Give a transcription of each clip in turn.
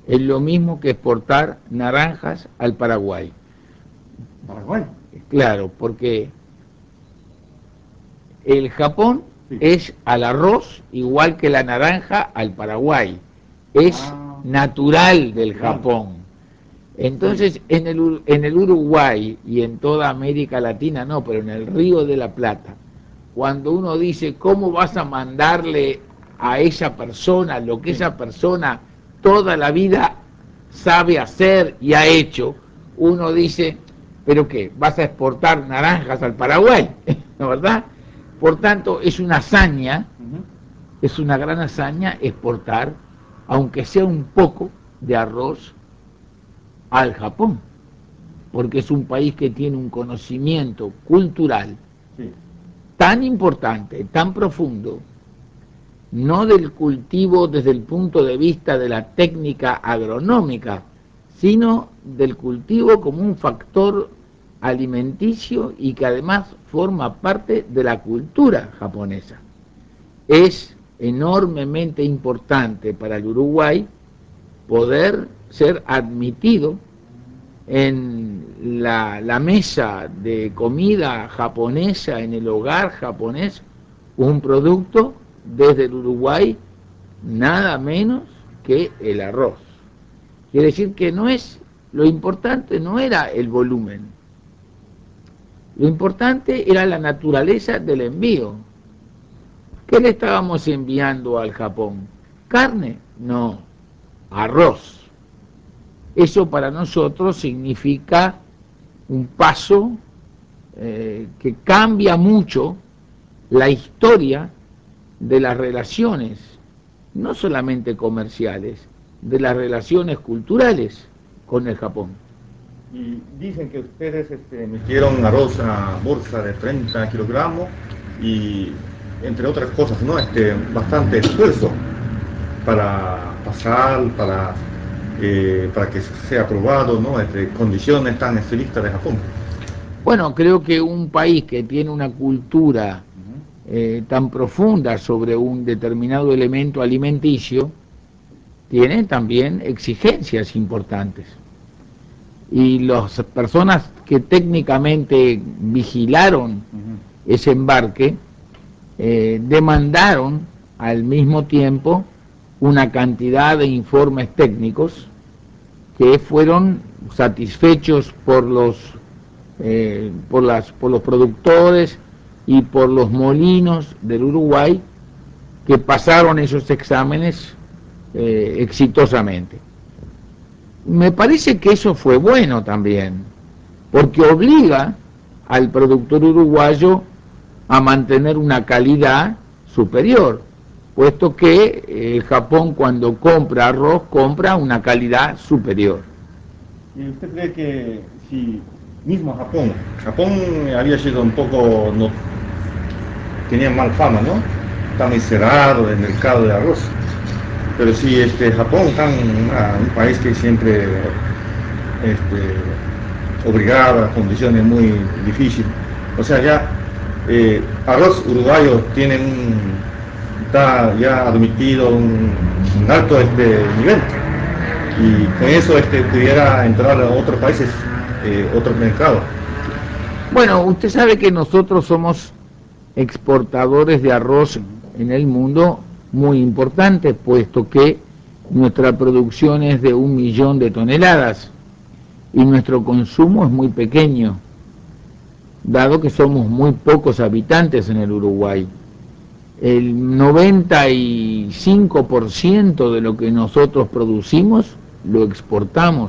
Es lo mismo que exportar naranjas al Paraguay. Paraguay. Claro, porque el Japón Sí. es al arroz igual que la naranja al Paraguay. Es natural del Japón. Entonces, en el Uruguay y en toda América Latina, no, pero en el Río de la Plata, cuando uno dice, ¿cómo vas a mandarle a esa persona lo que esa persona toda la vida sabe hacer y ha hecho? Uno dice, ¿pero qué? ¿Vas a exportar naranjas al Paraguay? ¿No, verdad? Por tanto, es una hazaña, es una gran hazaña exportar, aunque sea un poco de arroz, al Japón, porque es un país que tiene un conocimiento cultural tan importante, tan profundo, no del cultivo desde el punto de vista de la técnica agronómica, sino del cultivo como un factor alimenticio y que además forma parte de la cultura japonesa. Es enormemente importante para el Uruguay poder ser admitido en la mesa de comida japonesa, en el hogar japonés, un producto desde el Uruguay nada menos que el arroz. Quiere decir que no es, lo importante no era el volumen, lo importante era la naturaleza del envío. ¿Qué le estábamos enviando al Japón? ¿Carne? No, arroz. Eso para nosotros significa un paso que cambia mucho la historia de las relaciones, no solamente comerciales, de las relaciones culturales con el Japón. Y dicen que ustedes metieron arroz a bolsa de 30 kilogramos y entre otras cosas, ¿no? Bastante esfuerzo para pasar, para que sea aprobado, ¿no? Condiciones tan estrictas de Japón. Bueno, creo que un país que tiene una cultura tan profunda sobre un determinado elemento alimenticio, tiene también exigencias importantes. Y las personas que técnicamente vigilaron ese embarque demandaron al mismo tiempo una cantidad de informes técnicos que fueron satisfechos por los productores y por los molinos del Uruguay, que pasaron esos exámenes exitosamente. Me parece que eso fue bueno también, porque obliga al productor uruguayo a mantener una calidad superior, puesto que el Japón, cuando compra arroz, compra una calidad superior. ¿Y usted cree que si mismo Japón había sido un poco, no, tenía mal fama, ¿no? Está muy cerrado el mercado de arroz. Pero si Japón, un país que siempre obligaba a condiciones muy difíciles, o sea, ya arroz uruguayo está ya admitido un alto nivel, y con eso pudiera entrar a otros países, otros mercados. Bueno, usted sabe que nosotros somos exportadores de arroz en el mundo muy importantes, puesto que nuestra producción es de 1 millón de toneladas y nuestro consumo es muy pequeño, dado que somos muy pocos habitantes en el Uruguay. El 95% de lo que nosotros producimos lo exportamos.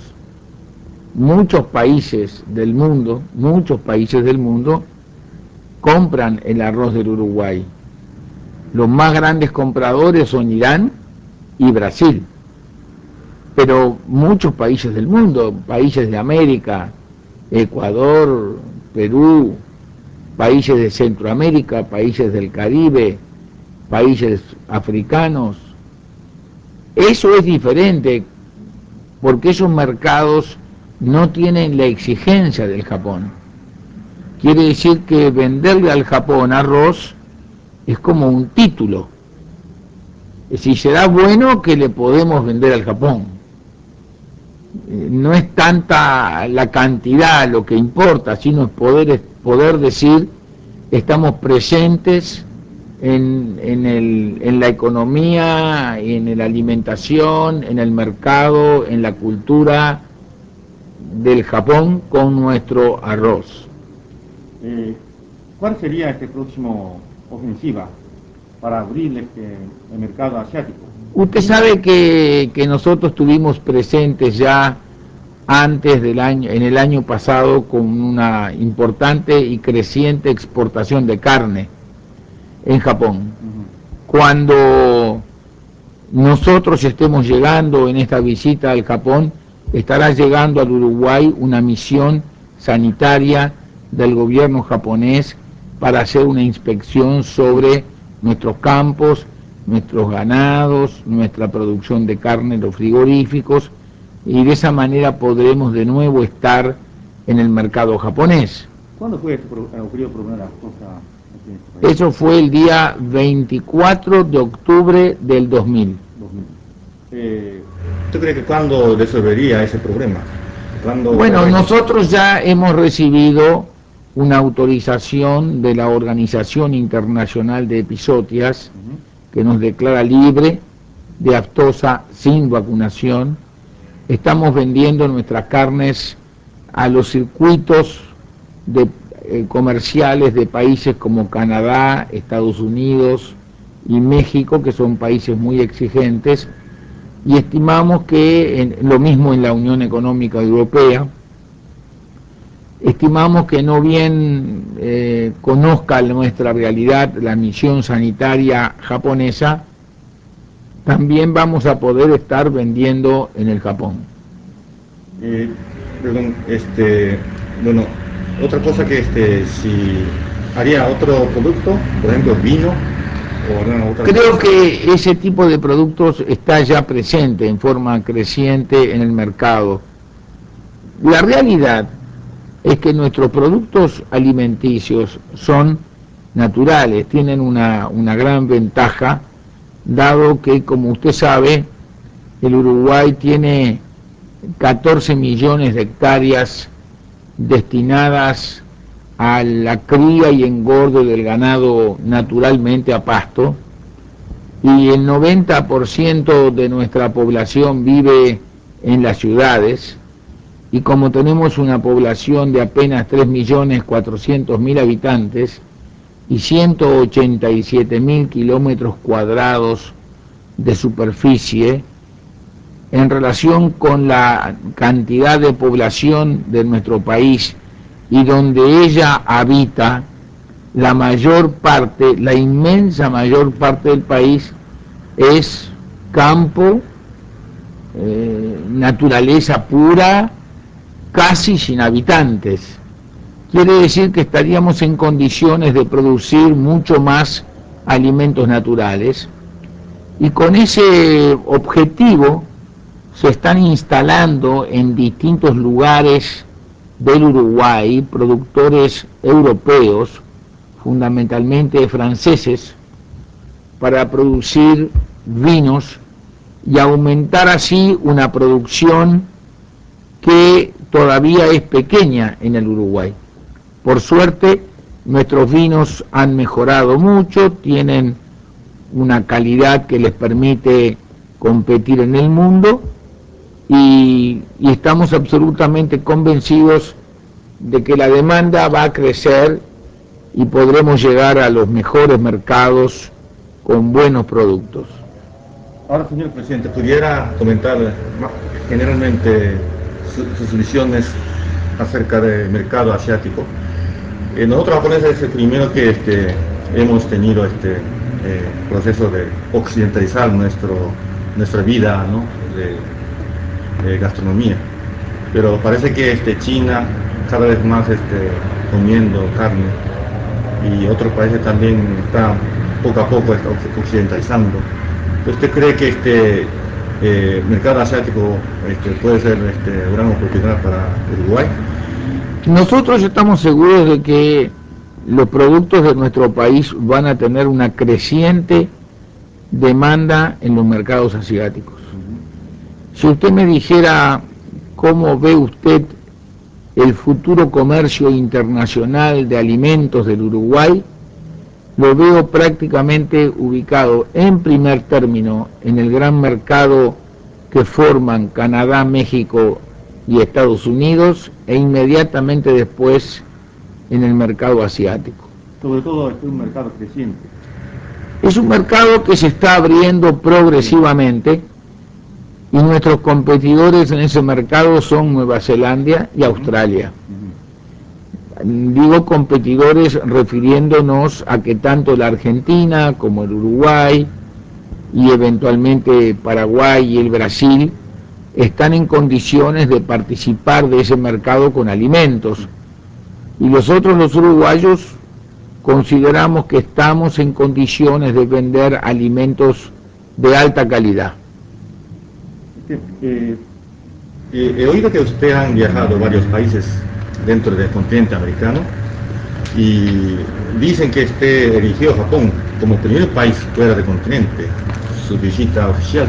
Muchos países del mundo compran el arroz del Uruguay. Los más grandes compradores son Irán y Brasil, pero muchos países del mundo, países de América, Ecuador, Perú, países de Centroamérica, países del Caribe, países africanos. Eso es diferente porque esos mercados no tienen la exigencia del Japón. Quiere decir que venderle al Japón arroz es como un título. Si será bueno, que le podemos vender al Japón. no es tanta la cantidad lo que importa, sino es poder decir estamos presentes en la economía, en la alimentación, en el mercado, en la cultura del Japón con nuestro arroz. ¿Cuál sería este próximo ofensiva para abrir el mercado asiático? Usted sabe que nosotros estuvimos presentes ya antes del año, en el año pasado, con una importante y creciente exportación de carne en Japón. Cuando nosotros estemos llegando en esta visita al Japón, estará llegando al Uruguay una misión sanitaria del gobierno japonés para hacer una inspección sobre nuestros campos, nuestros ganados, nuestra producción de carne en los frigoríficos, y de esa manera podremos de nuevo estar en el mercado japonés. ¿Cuándo fue ocurrió por primera cosa? Eso fue el día 24 de octubre del 2000. ¿Usted cree que cuándo resolvería ese problema? Bueno, nosotros ya hemos recibido una autorización de la Organización Internacional de Epizootias que nos declara libre de aftosa sin vacunación. Estamos vendiendo nuestras carnes a los circuitos comerciales de países como Canadá, Estados Unidos y México, que son países muy exigentes, y estimamos que lo mismo en la Unión Económica Europea. Estimamos que no bien conozca nuestra realidad la misión sanitaria japonesa, también vamos a poder estar vendiendo en el Japón. Perdón, bueno, otra cosa que si haría otro producto, por ejemplo vino o alguna otra Creo cosa. que ese tipo de productos está ya presente en forma creciente en el mercado. La realidad es que nuestros productos alimenticios son naturales, tienen una gran ventaja, dado que, como usted sabe, el Uruguay tiene 14 millones de hectáreas destinadas a la cría y engorde del ganado naturalmente a pasto, y el 90% de nuestra población vive en las ciudades, y como tenemos una población de apenas 3.400.000 habitantes y 187.000 kilómetros cuadrados de superficie, en relación con la cantidad de población de nuestro país y donde ella habita, la mayor parte, la inmensa mayor parte del país es campo, naturaleza pura, casi sin habitantes. Quiere decir que estaríamos en condiciones de producir mucho más alimentos naturales, y con ese objetivo se están instalando en distintos lugares del Uruguay productores europeos, fundamentalmente franceses, para producir vinos y aumentar así una producción que todavía es pequeña en el Uruguay. Por suerte, nuestros vinos han mejorado mucho, tienen una calidad que les permite competir en el mundo, y estamos absolutamente convencidos de que la demanda va a crecer y podremos llegar a los mejores mercados con buenos productos. Ahora, señor presidente, pudiera comentar generalmente sus visiones acerca del mercado asiático. Nosotros japoneses es el primero que hemos tenido proceso de occidentalizar nuestra vida, ¿no? de gastronomía, pero parece que China cada vez más comiendo carne, y otros países también están poco a poco occidentalizando. ¿Usted cree que mercado asiático puede ser una oportunidad para Uruguay? Nosotros estamos seguros de que los productos de nuestro país van a tener una creciente demanda en los mercados asiáticos. Si usted me dijera cómo ve usted el futuro comercio internacional de alimentos del Uruguay. Lo veo prácticamente ubicado en primer término en el gran mercado que forman Canadá, México y Estados Unidos, e inmediatamente después en el mercado asiático. Sobre todo es un mercado creciente. Es un mercado que se está abriendo progresivamente y nuestros competidores en ese mercado son Nueva Zelanda y Australia. Digo competidores refiriéndonos a que tanto la Argentina como el Uruguay y eventualmente Paraguay y el Brasil están en condiciones de participar de ese mercado con alimentos. Y nosotros los uruguayos consideramos que estamos en condiciones de vender alimentos de alta calidad. He oído que usted han viajado a varios países dentro del continente americano y dicen que usted eligió Japón como primer país fuera del continente, su visita oficial.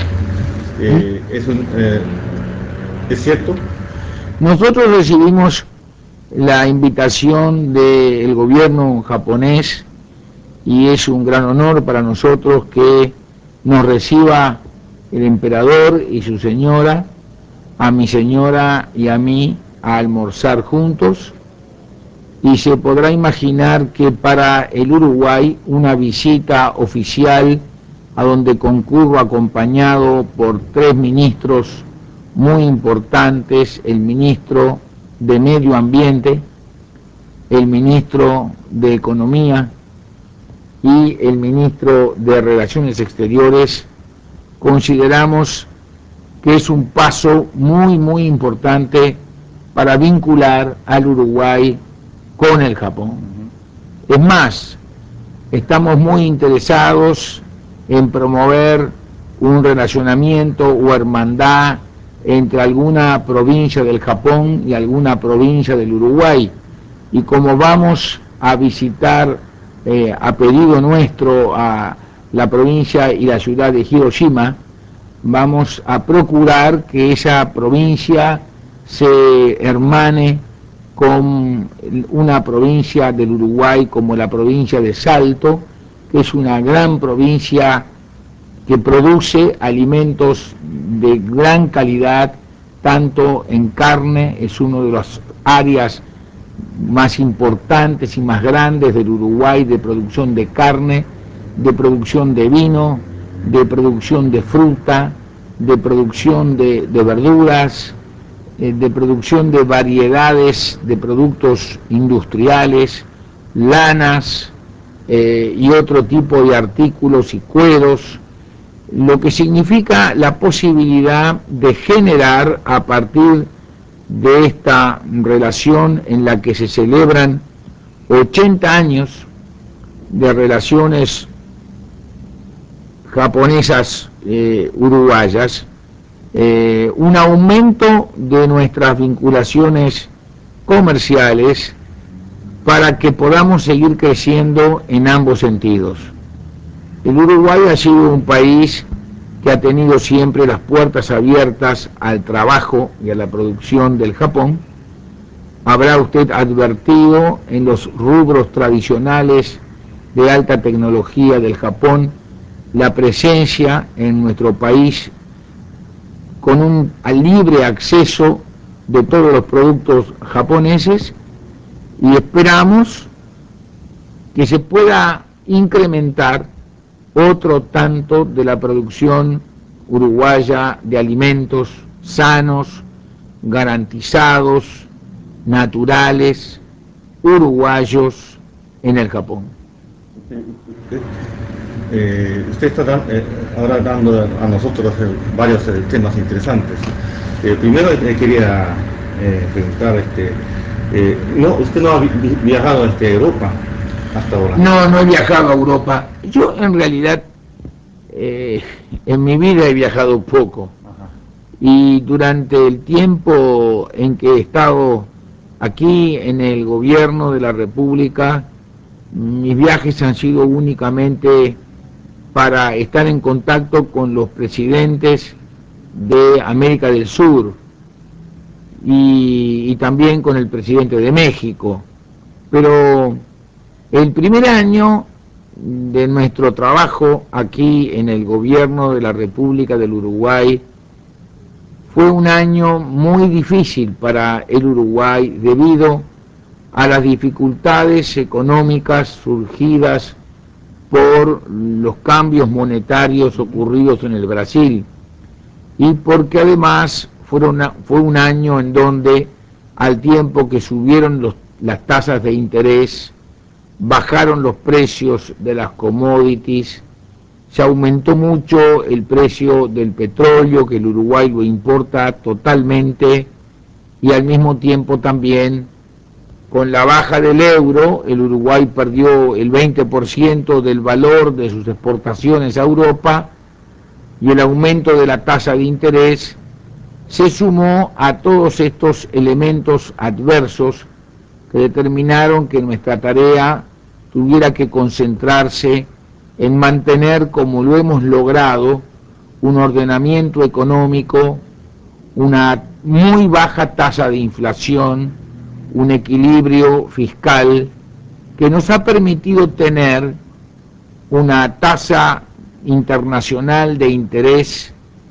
¿Es cierto? Nosotros recibimos la invitación del gobierno japonés y es un gran honor para nosotros que nos reciba el emperador y su señora, a mi señora y a mí, a almorzar juntos, y se podrá imaginar que para el Uruguay una visita oficial a donde concurro acompañado por 3 ministros muy importantes, el ministro de Medio Ambiente, el ministro de Economía y el ministro de Relaciones Exteriores, consideramos que es un paso muy importante para vincular al Uruguay con el Japón. Es más, estamos muy interesados en promover un relacionamiento o hermandad entre alguna provincia del Japón y alguna provincia del Uruguay. Y como vamos a visitar a pedido nuestro a la provincia y la ciudad de Hiroshima, vamos a procurar que esa provincia se hermane con una provincia del Uruguay como la provincia de Salto, que es una gran provincia que produce alimentos de gran calidad, tanto en carne, es una de las áreas más importantes y más grandes del Uruguay de producción de carne, de producción de vino, de producción de fruta, de producción de verduras, de producción de variedades de productos industriales, lanas y otro tipo de artículos y cueros, lo que significa la posibilidad de generar a partir de esta relación en la que se celebran 80 años de relaciones japonesas uruguayas, un aumento de nuestras vinculaciones comerciales para que podamos seguir creciendo en ambos sentidos. El Uruguay ha sido un país que ha tenido siempre las puertas abiertas al trabajo y a la producción del Japón. Habrá usted advertido en los rubros tradicionales de alta tecnología del Japón la presencia en nuestro país con un libre acceso de todos los productos japoneses, y esperamos que se pueda incrementar otro tanto de la producción uruguaya de alimentos sanos, garantizados, naturales, uruguayos en el Japón. Usted está ahora dando a nosotros varios temas interesantes. Primero quería preguntar, ¿usted no ha viajado a Europa hasta ahora? No he viajado a Europa. Yo en realidad en mi vida he viajado poco. Ajá. Y durante el tiempo en que he estado aquí en el gobierno de la República, mis viajes han sido únicamente para estar en contacto con los presidentes de América del Sur, y también con el presidente de México. Pero el primer año de nuestro trabajo aquí en el gobierno de la República del Uruguay fue un año muy difícil para el Uruguay debido a las dificultades económicas surgidas por los cambios monetarios ocurridos en el Brasil y porque además fue un año en donde al tiempo que subieron las tasas de interés, bajaron los precios de las commodities, se aumentó mucho el precio del petróleo, que el Uruguay lo importa totalmente, y al mismo tiempo también con la baja del euro, el Uruguay perdió el 20% del valor de sus exportaciones a Europa, y el aumento de la tasa de interés se sumó a todos estos elementos adversos que determinaron que nuestra tarea tuviera que concentrarse en mantener, como lo hemos logrado, un ordenamiento económico, una muy baja tasa de inflación, un equilibrio fiscal que nos ha permitido tener una tasa internacional de interés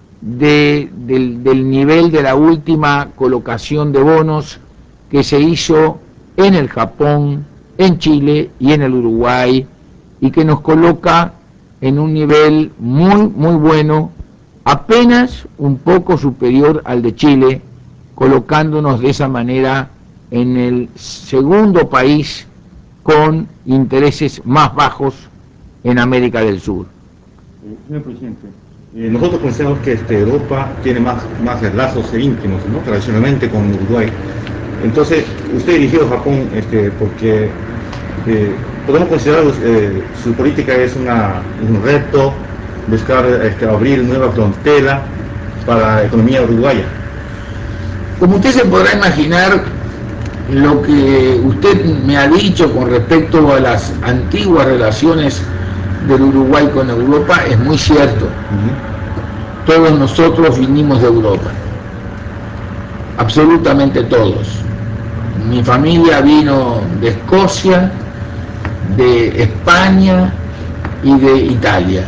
del nivel de la última colocación de bonos que se hizo en el Japón, en Chile y en el Uruguay, y que nos coloca en un nivel muy bueno, apenas un poco superior al de Chile, colocándonos de esa manera en el segundo país con intereses más bajos en América del Sur. Señor presidente, nosotros pensamos que Europa tiene más lazos íntimos, ¿no?, tradicionalmente con Uruguay. Entonces, usted eligió Japón porque podemos considerar su política es un reto, buscar abrir nueva frontera para la economía uruguaya. Como usted se podrá imaginar, lo que usted me ha dicho con respecto a las antiguas relaciones del Uruguay con Europa es muy cierto. Todos nosotros vinimos de Europa, absolutamente todos. Mi familia vino de Escocia, de España y de Italia.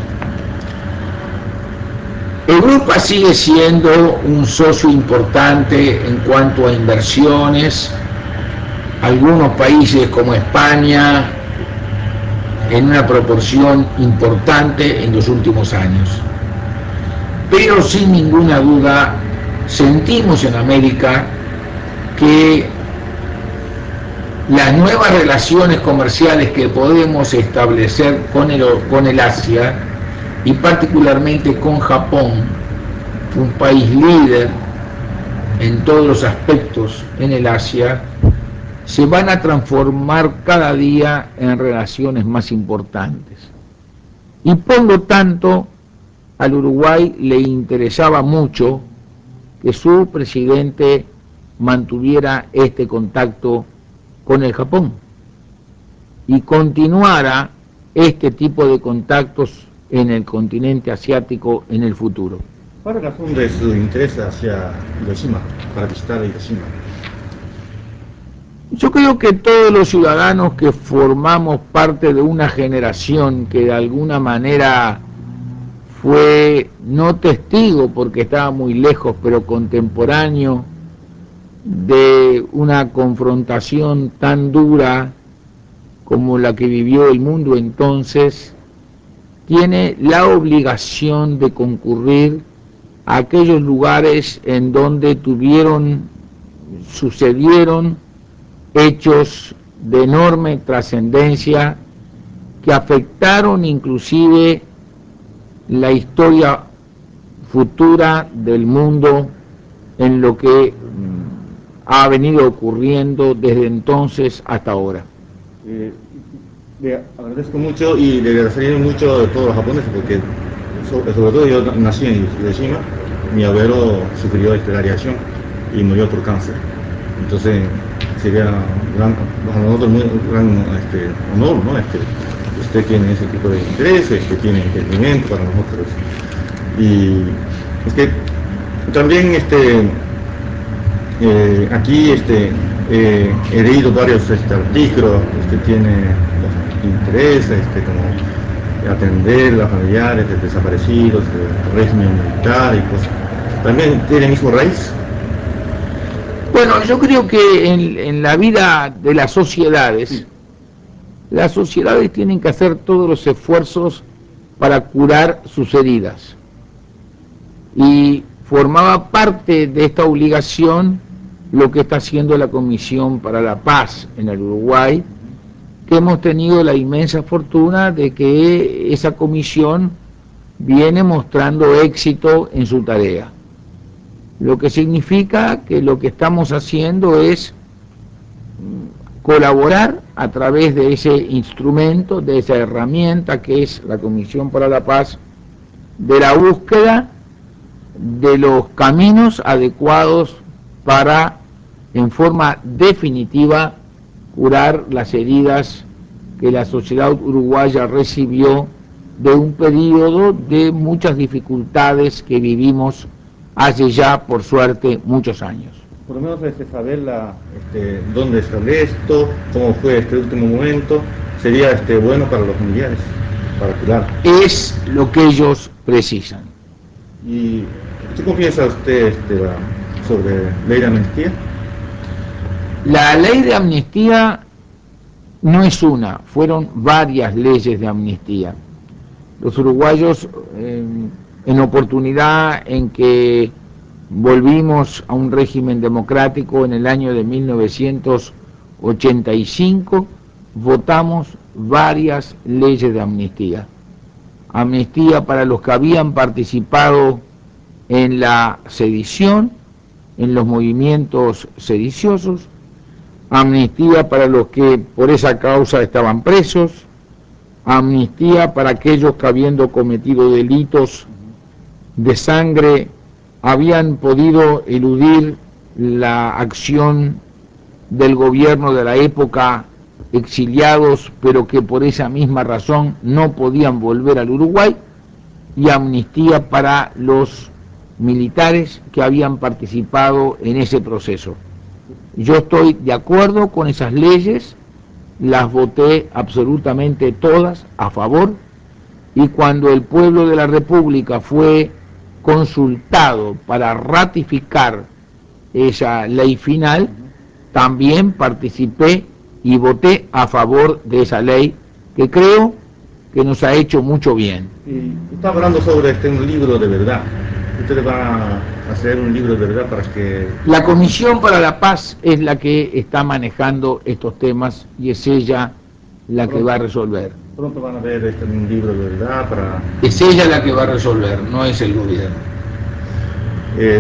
Europa sigue siendo un socio importante en cuanto a inversiones. Algunos países como España en una proporción importante en los últimos años. Pero sin ninguna duda sentimos en América que las nuevas relaciones comerciales que podemos establecer con el Asia y particularmente con Japón, un país líder en todos los aspectos en el Asia, se van a transformar cada día en relaciones más importantes. Y por lo tanto, al Uruguay le interesaba mucho que su presidente mantuviera este contacto con el Japón y continuara este tipo de contactos en el continente asiático en el futuro. ¿Cuál es la razón de su interés hacia Hiroshima, para visitar Hiroshima? Yo creo que todos los ciudadanos que formamos parte de una generación que de alguna manera fue no testigo porque estaba muy lejos, pero contemporáneo de una confrontación tan dura como la que vivió el mundo entonces, tiene la obligación de concurrir a aquellos lugares en donde sucedieron hechos de enorme trascendencia que afectaron inclusive la historia futura del mundo en lo que ha venido ocurriendo desde entonces hasta ahora. Le agradezco mucho y le agradecería mucho a todos los japoneses porque sobre todo yo nací en Hiroshima, mi abuelo sufrió la radiación y murió por cáncer. Entonces sería para nosotros un gran honor, ¿no? Usted tiene ese tipo de intereses, que tiene entendimiento para nosotros. Y es que también Aquí he leído varios artículos que tiene interés como atender a los familiares de desaparecidos, del régimen militar y cosas. ¿También tiene mismo raíz? Bueno, yo creo que en la vida de las sociedades tienen que hacer todos los esfuerzos para curar sus heridas. Y formaba parte de esta obligación lo que está haciendo la Comisión para la Paz en el Uruguay, que hemos tenido la inmensa fortuna de que esa comisión viene mostrando éxito en su tarea. Lo que significa que lo que estamos haciendo es colaborar a través de ese instrumento, de esa herramienta que es la Comisión para la Paz, de la búsqueda de los caminos adecuados para, en forma definitiva, curar las heridas que la sociedad uruguaya recibió de un periodo de muchas dificultades que vivimos hace ya, por suerte, muchos años. Por lo menos saber dónde sale esto, cómo fue este último momento, sería bueno para los familiares, para curar. Es lo que ellos precisan. ¿Y cómo piensa usted sobre ley de amnistía? La ley de amnistía no es una, fueron varias leyes de amnistía. Los uruguayos, en oportunidad en que volvimos a un régimen democrático en el año de 1985, votamos varias leyes de amnistía. Amnistía para los que habían participado en la sedición, en los movimientos sediciosos, amnistía para los que por esa causa estaban presos, amnistía para aquellos que habiendo cometido delitos de sangre habían podido eludir la acción del gobierno de la época, exiliados, pero que por esa misma razón no podían volver al Uruguay, y amnistía para los militares que habían participado en ese proceso. Yo estoy de acuerdo con esas leyes, las voté absolutamente todas a favor, y cuando el pueblo de la República fue consultado para ratificar esa ley final, también participé y voté a favor de esa ley que creo que nos ha hecho mucho bien. Y está hablando sobre un libro de verdad. Ustedes van a hacer un libro de verdad para que... La Comisión para la Paz es la que está manejando estos temas y es ella la que va a resolver. Pronto van a ver un libro de verdad para... Es ella la que va a resolver, no es el gobierno. Eh,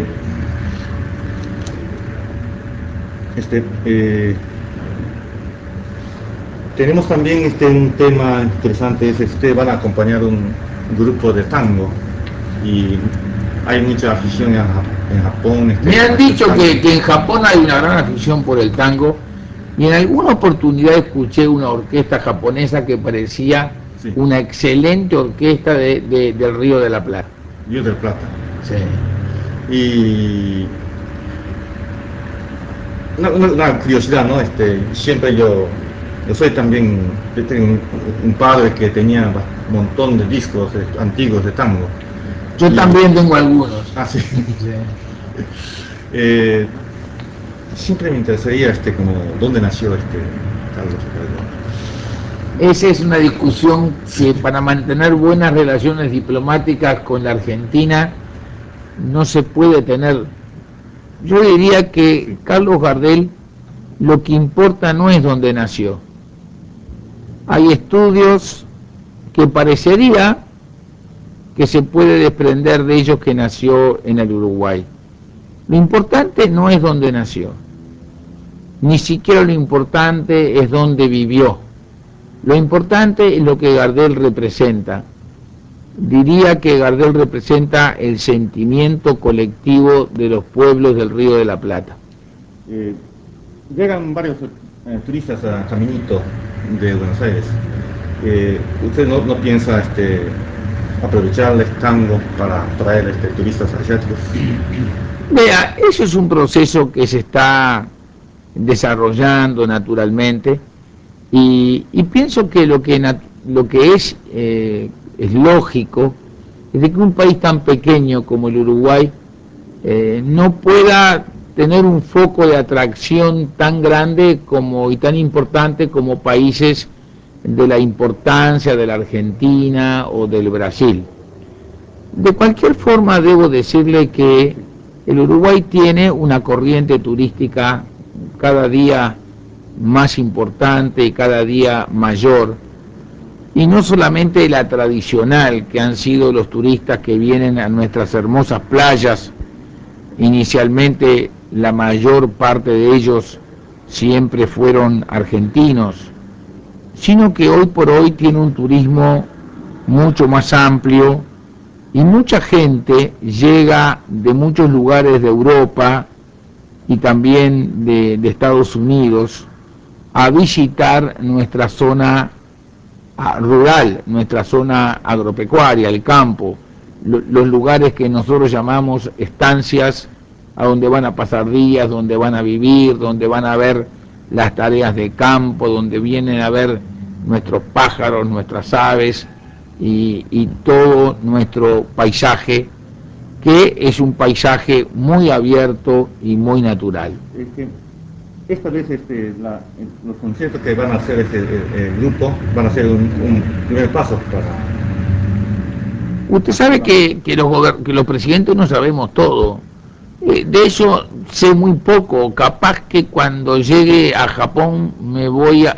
tenemos también un tema interesante, van a acompañar un grupo de tango y hay mucha afición en Japón. Me han dicho que en Japón hay una gran afición por el tango y en alguna oportunidad escuché una orquesta japonesa que parecía una excelente orquesta del Río de la Plata. Río de la Plata. Sí. Y una curiosidad, ¿no? Siempre yo soy también, tengo un padre que tenía un montón de discos antiguos de tango. Yo también tengo algunos. Ah, sí. Sí. Siempre me interesaría como dónde nació Carlos Gardel. Esa es una discusión que para mantener buenas relaciones diplomáticas con la Argentina no se puede tener. Yo diría que Carlos Gardel lo que importa no es dónde nació. Hay estudios que parecería que se puede desprender de ellos que nació en el Uruguay. Lo importante no es dónde nació, ni siquiera lo importante es dónde vivió. Lo importante es lo que Gardel representa. Diría que Gardel representa el sentimiento colectivo de los pueblos del Río de la Plata. Llegan varios turistas a Caminito de Buenos Aires. ¿Usted no piensa aprovechar el tango para traer turistas asiáticos? Vea, eso es un proceso que se está desarrollando naturalmente y pienso que lo que es lógico es de que un país tan pequeño como el Uruguay no pueda tener un foco de atracción tan grande como y tan importante como países de la importancia de la Argentina o del Brasil. De cualquier forma, debo decirle que el Uruguay tiene una corriente turística cada día más importante y cada día mayor, y no solamente la tradicional, que han sido los turistas que vienen a nuestras hermosas playas. Inicialmente la mayor parte de ellos siempre fueron argentinos, sino que hoy por hoy tiene un turismo mucho más amplio y mucha gente llega de muchos lugares de Europa y también de Estados Unidos a visitar nuestra zona rural, nuestra zona agropecuaria, el campo, los lugares que nosotros llamamos estancias, a donde van a pasar días, donde van a vivir, donde van a ver las tareas de campo, donde vienen a ver nuestros pájaros, nuestras aves y todo nuestro paisaje, que es un paisaje muy abierto y muy natural. Esta vez los conciertos que van a hacer el grupo van a ser un primer paso para... Usted sabe que los presidentes no sabemos todo. De eso sé muy poco. Capaz que cuando llegue a Japón me voy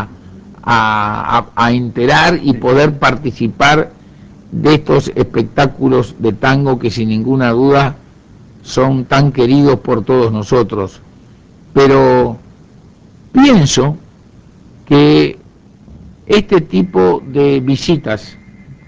a enterar y poder participar de estos espectáculos de tango que sin ninguna duda son tan queridos por todos nosotros. Pero pienso que este tipo de visitas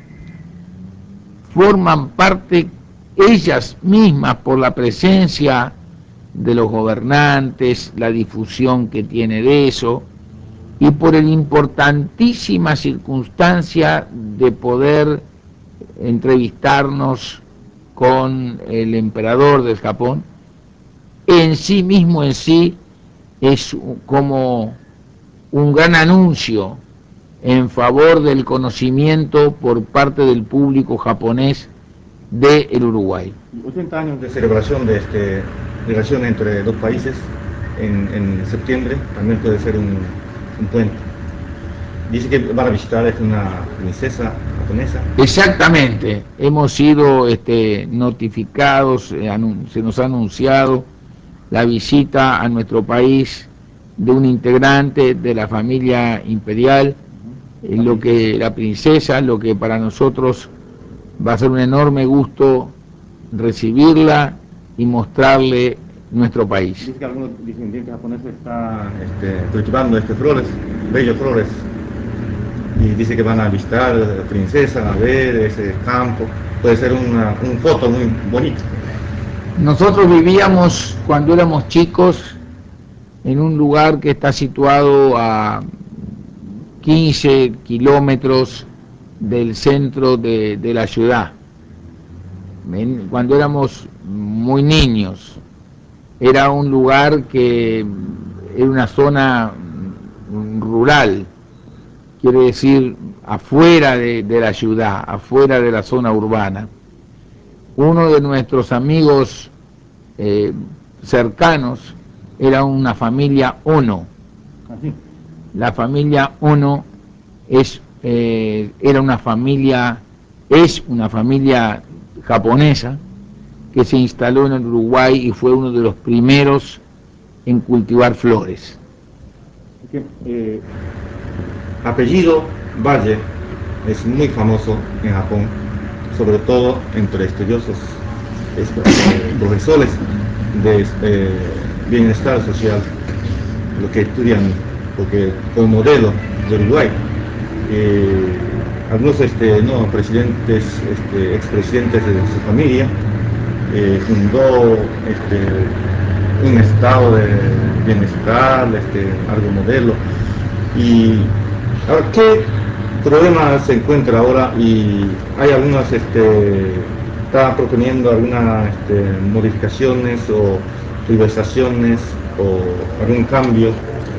forman parte ellas mismas por la presencia de los gobernantes, la difusión que tiene de eso, y por la importantísima circunstancia de poder entrevistarnos con el emperador del Japón, en sí mismo en sí es como un gran anuncio en favor del conocimiento por parte del público japonés del Uruguay. 80 años de celebración de relación entre dos países en septiembre también puede ser un puente. Dice que van a visitar una princesa japonesa. Exactamente, hemos sido notificados, se nos ha anunciado la visita a nuestro país de un integrante de la familia imperial, lo que la princesa, lo que para nosotros va a ser un enorme gusto recibirla y mostrarle nuestro país. Dice que algunos descendientes japoneses están cultivando flores, bellas flores, y dice que van a visitar a la princesa, a ver ese campo. Puede ser un foto muy bonito. Nosotros vivíamos cuando éramos chicos en un lugar que está situado a 15 kilómetros del centro de la ciudad. Cuando éramos muy niños, era un lugar que era una zona rural, quiere decir afuera de la ciudad, afuera de la zona urbana. Uno de nuestros amigos cercanos era una familia Ono. La familia Ono era una familia, es una familia japonesa que se instaló en el Uruguay y fue uno de los primeros en cultivar flores. Apellido Valle es muy famoso en Japón, sobre todo entre estudiosos, profesores de bienestar social, lo que estudian, porque como modelo de Uruguay, algunos presidentes, expresidentes de su familia, fundó un estado de bienestar, algo modelo. Y ahora, ¿qué problema se encuentra ahora? Y hay algunas está proponiendo algunas modificaciones o privatizaciones o algún cambio?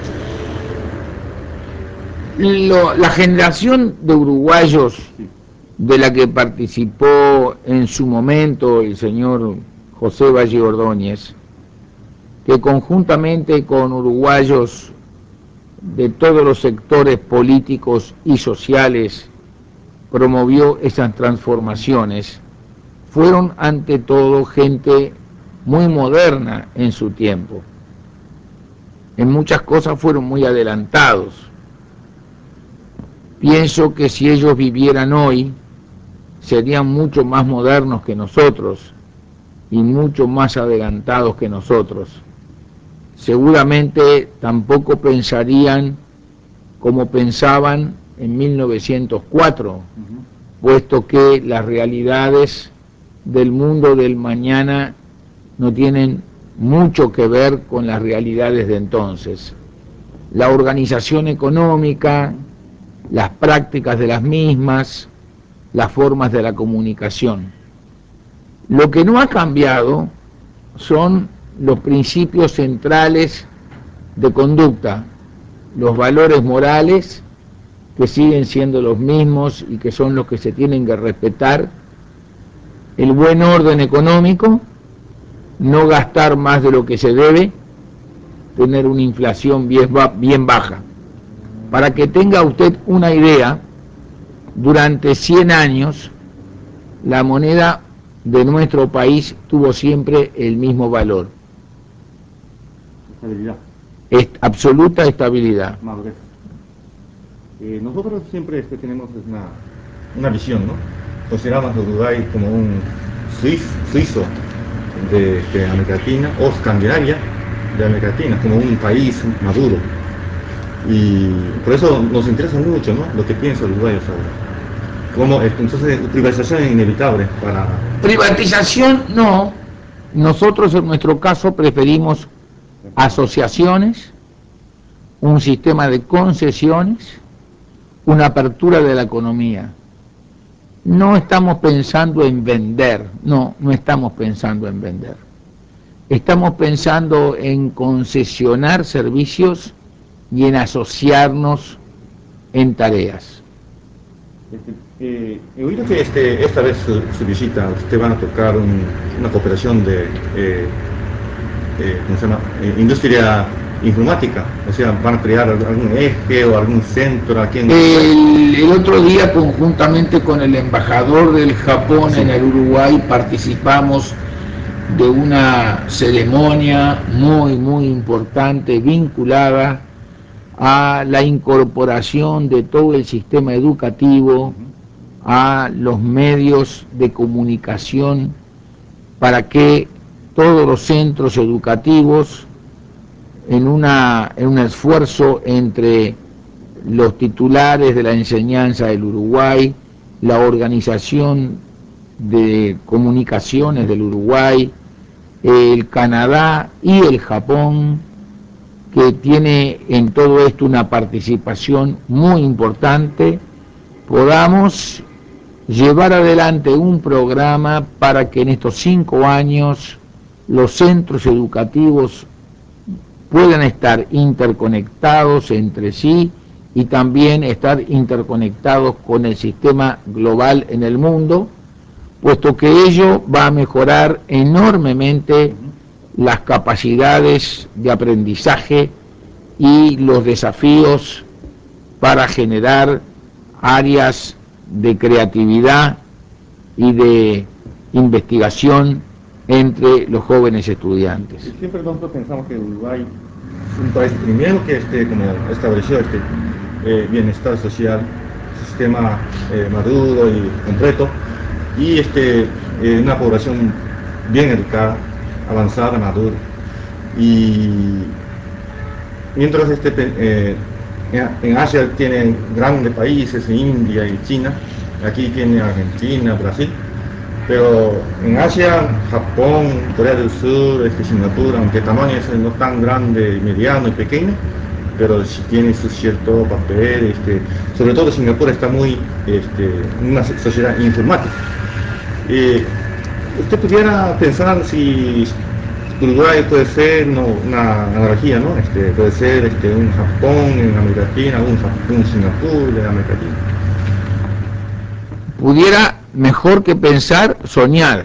La generación de uruguayos de la que participó en su momento el señor José Valle Ordóñez, que conjuntamente con uruguayos de todos los sectores políticos y sociales promovió esas transformaciones, fueron ante todo gente muy moderna en su tiempo. En muchas cosas fueron muy adelantados. Pienso que si ellos vivieran hoy, serían mucho más modernos que nosotros y mucho más adelantados que nosotros. Seguramente tampoco pensarían como pensaban en 1904, puesto que las realidades del mundo del mañana no tienen mucho que ver con las realidades de entonces. La organización económica, las prácticas de las mismas, las formas de la comunicación. Lo que no ha cambiado son los principios centrales de conducta, los valores morales que siguen siendo los mismos y que son los que se tienen que respetar, el buen orden económico, no gastar más de lo que se debe, tener una inflación bien baja. Para que tenga usted una idea, durante 100 años la moneda de nuestro país tuvo siempre el mismo valor. Estabilidad. Absoluta estabilidad. Madurez. Nosotros siempre tenemos una visión, ¿no? Consideramos a Uruguay como un suizo de América Latina, o Escandinavia de América Latina, como un país maduro. Y por eso nos interesa mucho, ¿no?, lo que piensan los uruguayos ahora. Entonces, privatización es inevitable para... Privatización no. Nosotros en nuestro caso preferimos asociaciones, un sistema de concesiones, una apertura de la economía. No estamos pensando en vender, no estamos pensando en vender. Estamos pensando en concesionar servicios y en asociarnos en tareas. He oído que esta vez su visita, usted van a tocar una cooperación de ¿cómo se llama? Industria informática, o sea, van a crear algún eje o algún centro aquí en el otro día, conjuntamente con el embajador del Japón en el Uruguay, participamos de una ceremonia muy importante vinculada a la incorporación de todo el sistema educativo a los medios de comunicación para que todos los centros educativos, en un esfuerzo entre los titulares de la enseñanza del Uruguay, la Organización de Comunicaciones del Uruguay, el Canadá y el Japón, que tiene en todo esto una participación muy importante, podamos llevar adelante un programa para que en estos 5 años los centros educativos puedan estar interconectados entre sí y también estar interconectados con el sistema global en el mundo, puesto que ello va a mejorar enormemente las capacidades de aprendizaje y los desafíos para generar áreas de creatividad y de investigación entre los jóvenes estudiantes. Siempre nosotros pensamos que Uruguay es un país primero que como estableció bienestar social, sistema maduro y completo, y una población bien educada, avanzada, madura. Y mientras en Asia tienen grandes países, India y China, aquí tiene Argentina, Brasil, pero en Asia, Japón, Corea del Sur, Singapur, aunque el tamaño es no tan grande, mediano y pequeño, pero sí tiene su cierto papel, sobre todo Singapur está muy, una sociedad informática. usted pudiera pensar si Uruguay puede ser una analogía, ¿no? Puede ser un Japón en América Latina, un Singapur de América Latina. Pudiera, mejor que pensar, soñar.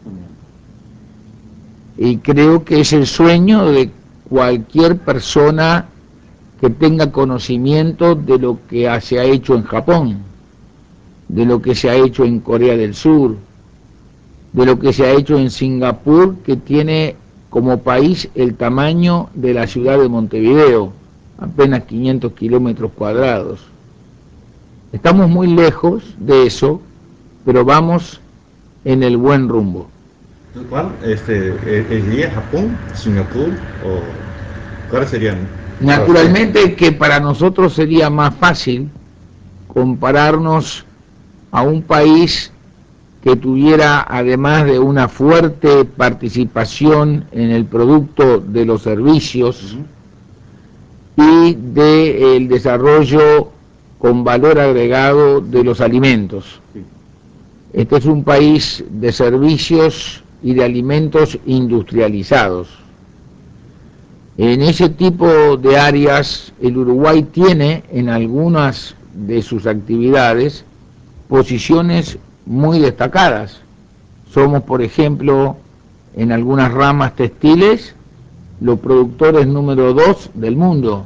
Y creo que es el sueño de cualquier persona que tenga conocimiento de lo que se ha hecho en Japón, de lo que se ha hecho en Corea del Sur, de lo que se ha hecho en Singapur, que tiene como país el tamaño de la ciudad de Montevideo, apenas 500 kilómetros cuadrados. Estamos muy lejos de eso, pero vamos en el buen rumbo. ¿Cuál? ¿Sería Japón, Singapur o cuáles serían? Naturalmente que para nosotros sería más fácil compararnos a un país que tuviera, además de una fuerte participación en el producto de los servicios y del desarrollo con valor agregado de los alimentos. Este es un país de servicios y de alimentos industrializados. En ese tipo de áreas, el Uruguay tiene en algunas de sus actividades posiciones muy destacadas. Somos, por ejemplo, en algunas ramas textiles, los productores número 2 del mundo.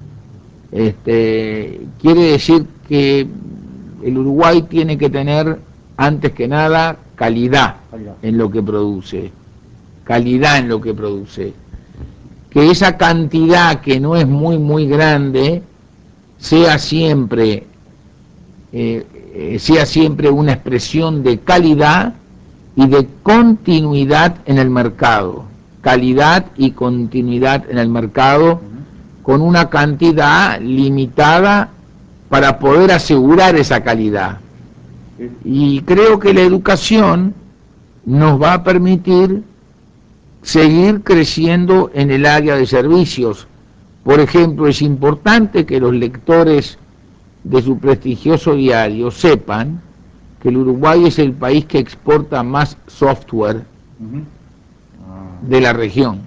Quiere decir que el Uruguay tiene que tener, antes que nada, calidad en lo que produce. Calidad en lo que produce. Que esa cantidad, que no es muy grande, sea siempre una expresión de calidad y de continuidad en el mercado. Calidad y continuidad en el mercado con una cantidad limitada para poder asegurar esa calidad. Y creo que la educación nos va a permitir seguir creciendo en el área de servicios. Por ejemplo, es importante que los lectores de su prestigioso diario sepan que el Uruguay es el país que exporta más software de la región.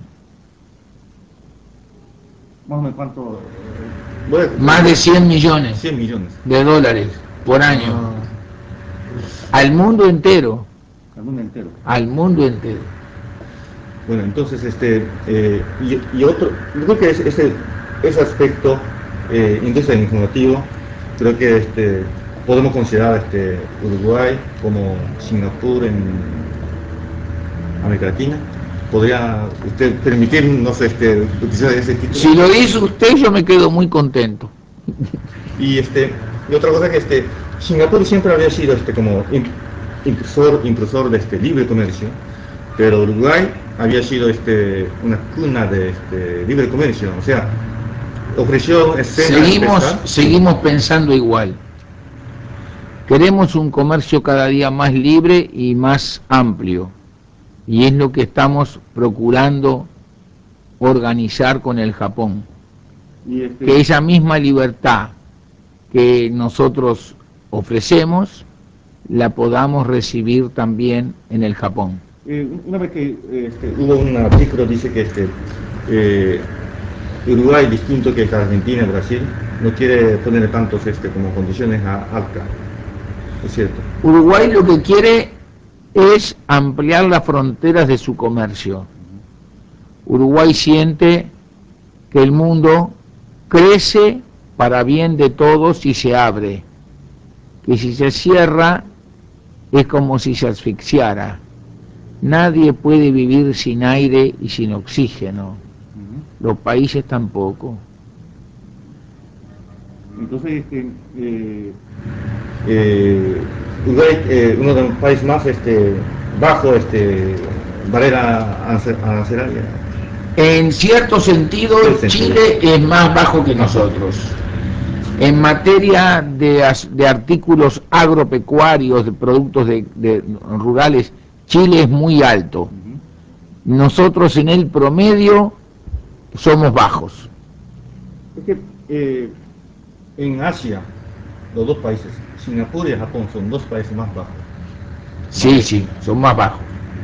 Más o menos cuánto. Más de 100 millones, 100 millones de dólares por año. Al mundo entero. Al mundo entero. Al mundo entero. Bueno, entonces, y otro, yo creo que ese aspecto, industria informativo, creo que podemos considerar Uruguay como Singapur en América Latina. ¿Podría usted permitirnos utilizar ese título? Si lo dice usted, yo me quedo muy contento. Y, y otra cosa que Singapur siempre había sido como impulsor de libre comercio, pero Uruguay había sido una cuna de libre comercio, o sea, ofreció seguimos pensando igual. Queremos un comercio cada día más libre y más amplio, y es lo que estamos procurando organizar con el Japón. Que esa misma libertad que nosotros ofrecemos la podamos recibir también en el Japón. Una vez que hubo un artículo dice que Uruguay, distinto que Argentina y Brasil, no quiere poner tantos como condiciones altas. Es cierto. Uruguay lo que quiere es ampliar las fronteras de su comercio. Uruguay siente que el mundo crece para bien de todos y se abre, que si se cierra es como si se asfixiara. Nadie puede vivir sin aire y sin oxígeno. Los países tampoco. Entonces, Uruguay, uno de los países más bajo barrera arancelaria. En cierto sentido, Chile es más bajo que nosotros. En materia de artículos agropecuarios, de productos de rurales, Chile es muy alto. Nosotros en el promedio somos bajos. Es que en Asia, los dos países, Singapur y Japón, son dos países más bajos. Sí, son más bajos.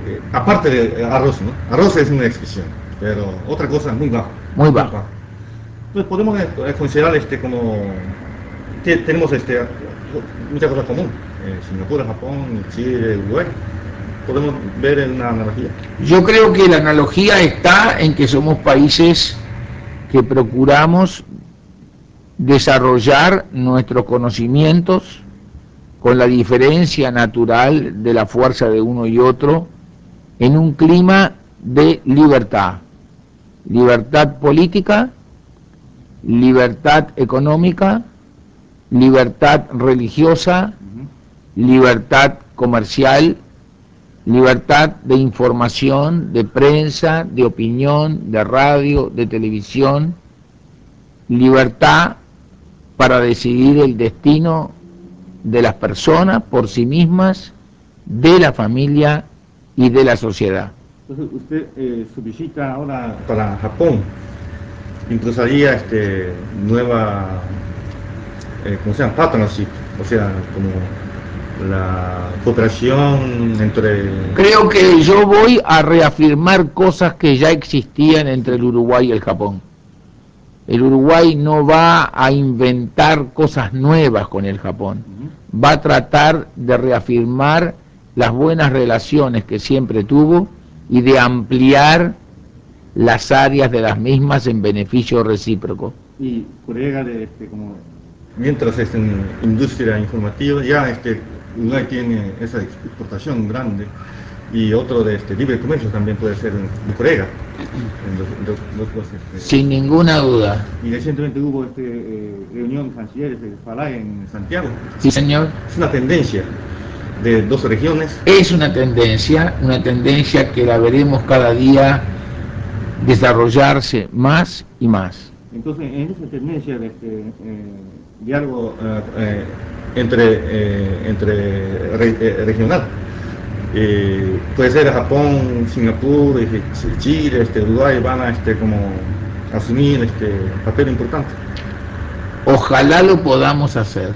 aparte de arroz, ¿no? Arroz es una excepción, pero otra cosa muy baja. Muy bajo. Entonces podemos considerar como tenemos muchas cosas comunes. Singapur, Japón, Chile, Uruguay. Podemos ver en una analogía. Yo creo que la analogía está en que somos países que procuramos desarrollar nuestros conocimientos con la diferencia natural de la fuerza de uno y otro en un clima de libertad. Libertad política, libertad económica, libertad religiosa, libertad comercial, libertad de información, de prensa, de opinión, de radio, de televisión, libertad para decidir el destino de las personas por sí mismas, de la familia y de la sociedad. Entonces usted, su visita ahora para Japón impulsaría nueva, ¿cómo se llama? Partnership, o sea, como la cooperación entre... Creo que yo voy a reafirmar cosas que ya existían entre el Uruguay y el Japón. El Uruguay no va a inventar cosas nuevas con el Japón. Va a tratar de reafirmar las buenas relaciones que siempre tuvo y de ampliar las áreas de las mismas en beneficio recíproco. Y colega como mientras en industria informativa ya Uruguay tiene esa exportación grande y otro de libre comercio también puede ser de Corea. Sin ninguna duda. Y recientemente hubo reunión cancilleres de Falay en Santiago. Sí, señor. Es una tendencia de dos regiones. Es una tendencia que la veremos cada día desarrollarse más y más. Entonces, en esa tendencia de diálogo regional, puede ser Japón, Singapur, Chile, Uruguay van a como asumir papel importante. Ojalá lo podamos hacer.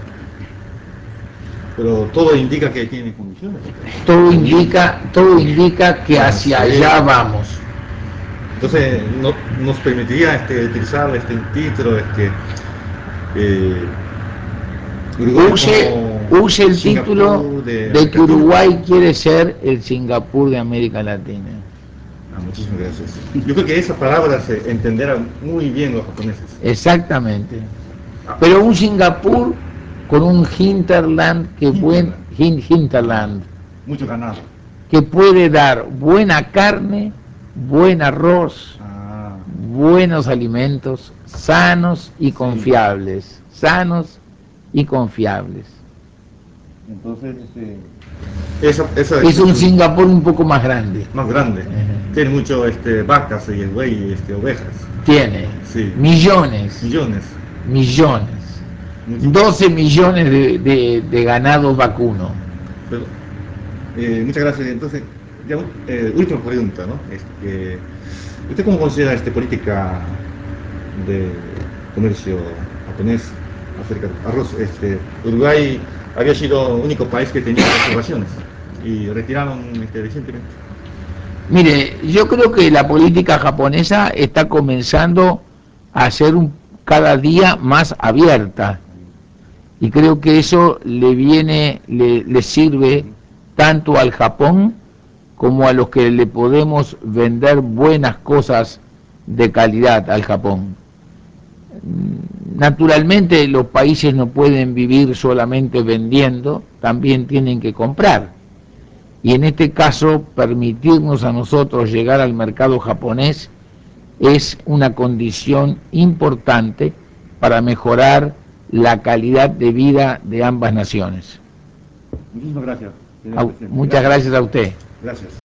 Pero todo indica que tiene condiciones. Todo indica que hacia allá vamos. Entonces nos permitiría utilizar un título use el título de que Uruguay quiere ser el Singapur de América Latina. Muchísimas gracias. Yo creo que esa palabra se entenderá muy bien los japoneses. Exactamente. Pero un Singapur con un hinterland hinterland mucho ganado, que puede dar buena carne, buen arroz, buenos alimentos, sanos y confiables, sanos y confiables. Entonces, es un Singapur un poco más grande. Más grande. Tiene mucho vacas y buey, ovejas. Tiene millones. 12 millones de ganado vacuno. Pero, muchas gracias. Entonces, ya, última pregunta, ¿no? ¿Usted cómo considera política de comercio japonés acerca de arroz? Uruguay había sido el único país que tenía reservaciones y retiraron recientemente. Mire, yo creo que la política japonesa está comenzando a ser cada día más abierta y creo que eso le sirve tanto al Japón como a los que le podemos vender buenas cosas de calidad al Japón. Naturalmente los países no pueden vivir solamente vendiendo, también tienen que comprar. Y en este caso, permitirnos a nosotros llegar al mercado japonés es una condición importante para mejorar la calidad de vida de ambas naciones. Muchísimas gracias. Muchas gracias a usted. Gracias.